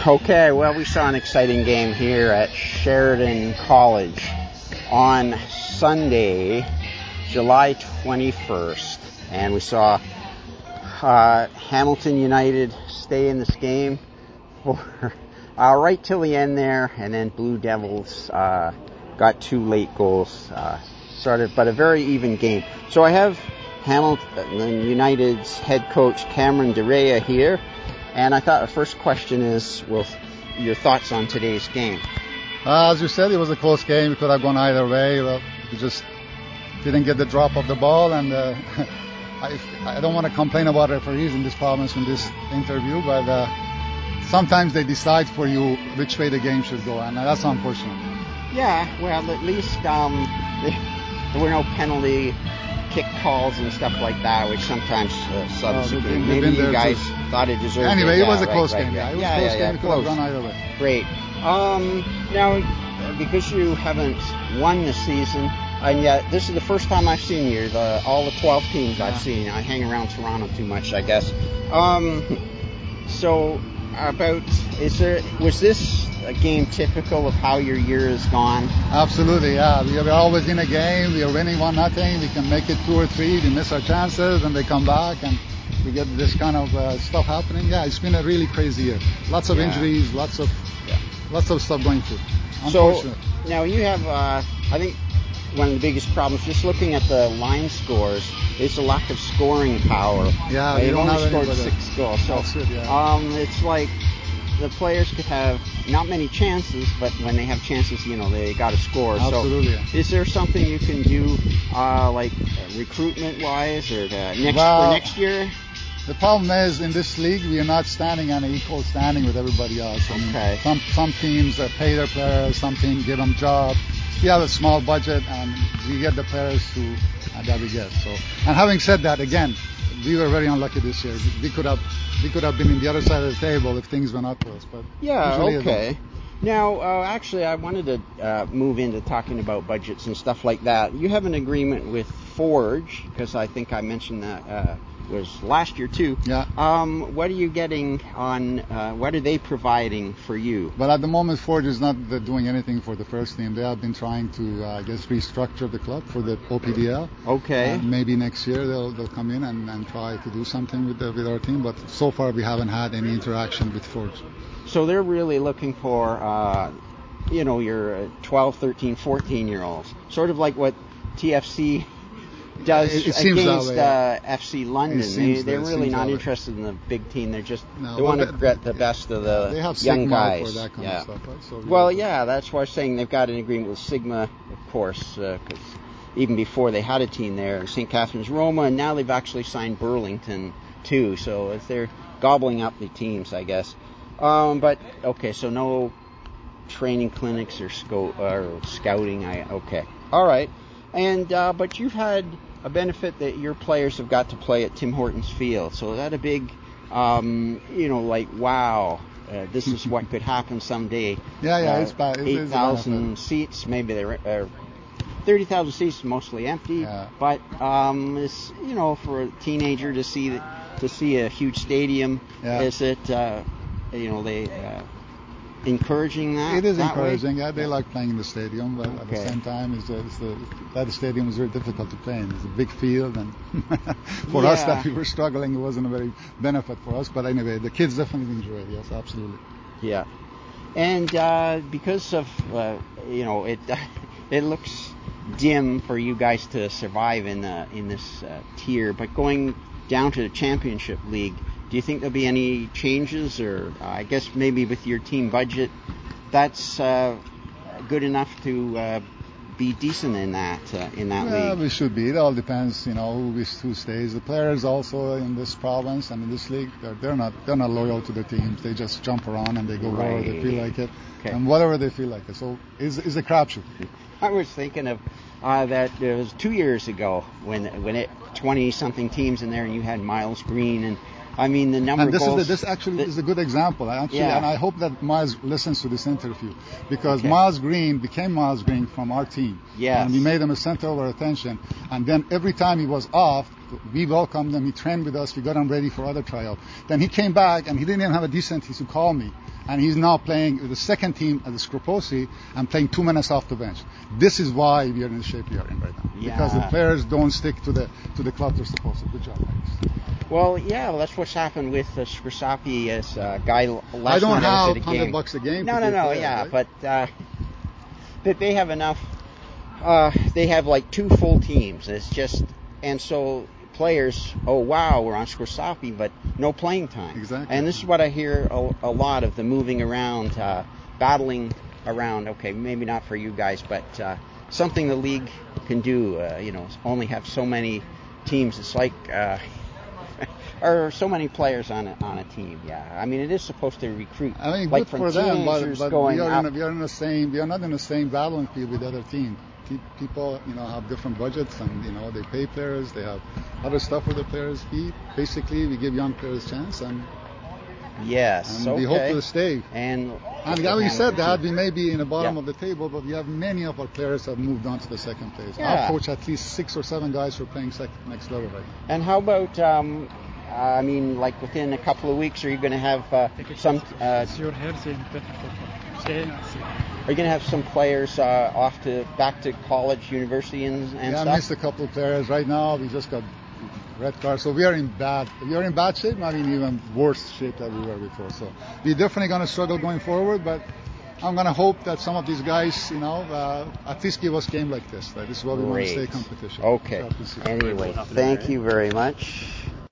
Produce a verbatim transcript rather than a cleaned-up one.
Okay, well, we saw an exciting game here at Sheridan College on Sunday, July twenty-first, and we saw uh, Hamilton United stay in this game for uh, right till the end there, and then Blue Devils uh, got two late goals uh, started, but a very even game. So I have Hamilton United's head coach Cameron DeRea here. And I thought the first question is, well, your thoughts on today's game. Uh, as you said, it was a close game. It could have gone either way. Well, we just didn't get the drop of the ball. And uh, I, I don't want to complain about referees in this province in this interview, but uh, sometimes they decide for you which way the game should go, and that's unfortunate. Yeah, well, at least um, there were no penalty kick calls and stuff like that, which sometimes uh, subs oh, the game. Maybe you guys too. thought it deserved anyway, it. Anyway, it was yeah, a close right, game. Right, yeah, right. it was yeah, a close yeah, game. Yeah, it could close. have gone either way. Great. Um, now, because you haven't won this season, and yet this is the first time I've seen you, the, all the twelve teams yeah. I've seen. I hang around Toronto too much, I guess. Um, so, about, is there, was this a game typical of how your year has gone? Absolutely, yeah. We are always in a game. We are winning one nothing. We can make it two or three. We miss our chances, and they come back, and we get this kind of uh, stuff happening. Yeah, it's been a really crazy year. Lots of yeah. injuries, lots of yeah. lots of stuff going through. So now you have, uh, I think, one of the biggest problems. Just looking at the line scores, is the lack of scoring power. Yeah, they've only scored six goals. So good, yeah. um, it's like the players could have not many chances, but when they have chances, you know, they got to score. Absolutely. So is there something you can do, uh, like uh, recruitment-wise, or uh, next well, for next year? The problem is, in this league, we are not standing on an equal standing with everybody else. I mean, okay. Some some teams uh, pay their players, some teams give them jobs. We have a small budget, and we get the players who uh, that we get. So, and having said that, again, we were very unlucky this year. We could have we could have been in the other side of the table if things went up to us. But yeah, okay. Now, uh, actually, I wanted to uh, move into talking about budgets and stuff like that. You have an agreement with Forge, because I think I mentioned that uh, was last year too. Yeah. Um, what are you getting on? Uh, what are they providing for you? Well, at the moment, Forge is not uh, doing anything for the first team. They have been trying to, uh, I guess, restructure the club for the O P D L. Okay. Uh, maybe next year they'll they'll come in and, and try to do something with the, with our team. But so far, we haven't had any interaction with Forge. So they're really looking for, uh, you know, your twelve, thirteen, fourteen-year-olds, sort of like what T F C does it, it against way, yeah. uh, F C London. They, they're really not interested in the big team. They're just no, they well, want to get the best of the they have young Sigma guys. For that kind yeah. of stuff, right? So well, yeah, that's why I'm saying they've got an agreement with Sigma, of course, because uh, even before they had a team there, Saint Catharines Roma, and now they've actually signed Burlington too. So if they're gobbling up the teams, I guess. Um, but okay, so no training clinics or, sco- or scouting. I okay, all right, and uh, but you've had a benefit that your players have got to play at Tim Hortons Field. So is that a big, um, you know, like wow, uh, this is what could happen someday. Yeah, yeah, uh, it's bad. It's, Eight thousand seats, maybe they're. Uh, thirty thousand seats, mostly empty. Yeah. But um, it's, you know, for a teenager to see to see a huge stadium, yeah. is it? Uh, You know, they uh, encouraging that. It is that encouraging. Way? Yeah, they like playing in the stadium, but okay. at the same time, it's, it's the, that stadium is very difficult to play in. It's a big field, and for yeah. us that we were struggling, it wasn't a very benefit for us. But anyway, the kids definitely enjoy it. Yes, absolutely. Yeah, and uh, because of uh, you know it, it looks dim for you guys to survive in the in this uh, tier, but going down to the championship league. Do you think there'll be any changes, or uh, I guess maybe with your team budget, that's uh, good enough to uh, be decent in that uh, in that yeah, league? We should be. It all depends, you know, who, who stays. The players also in this province and in this league, they're, they're not they're not loyal to the teams. They just jump around and they go right. wherever they feel like it, okay. and whatever they feel like it. So it's, it's a crapshoot. I was thinking of uh, that it was two years ago when when it twenty something teams in there, and you had Miles Green and. I mean, the number and this of goals... Is the, this actually that, is a good example, actually, yeah. and I hope that Miles listens to this interview, because okay. Miles Green became Miles Green from our team. Yes. And we made him a center of our attention, and then every time he was off, we welcomed him, he trained with us, we got him ready for other tryout. Then he came back, and he didn't even have a decency to call me and he's now playing with the second team at the Scroposi and playing two minutes off the bench. This is why we are in the shape we are in right now. Yeah. Because the players don't stick to the to the club they're supposed to. Good job, guys. Well, yeah, well, that's what's happened with uh, Scrisapi as a uh, guy last I don't night I was have at a hundred game. bucks a game. No, to no, be no, fair, yeah, right? but uh, that they have enough. Uh, they have like two full teams. It's just, and so players, oh wow, we're on Scrisapi, but no playing time. Exactly. And this is what I hear a, a lot of, the moving around, uh, battling around. Okay, maybe not for you guys, but uh, something the league can do. Uh, you know, only have so many teams. It's like. Uh, Or so many players on a, on a team, yeah. I mean, it is supposed to recruit. I mean, like good from for them, but, teenagers but going we are up. in a, we are in the same. We are not in the same battling field with the other team. Te- People, you know, have different budgets, and you know, they pay players. They have other stuff where the players eat. Basically, we give young players a chance, and yes, and okay. we hope to stay. And And like we said that we may be in the bottom Yeah. of the table, but we have many of our players have moved on to the second place. Yeah. I've coached at least six or seven guys who are playing sec- next level right now. And how about, um, uh, I mean, like within a couple of weeks, are you going to have uh, some? Uh, are you going to have some players uh, off to back to college, university, and, and yeah, stuff? I missed a couple of players. Right now, we just got red cards, so we are in bad. We are in bad shape, not in even worse shape than we were before. So we're definitely going to struggle going forward, but I'm going to hope that some of these guys, you know, uh, at least give us game like this. Right? This is what we want to stay competition. Okay. Anyway, thank you very much.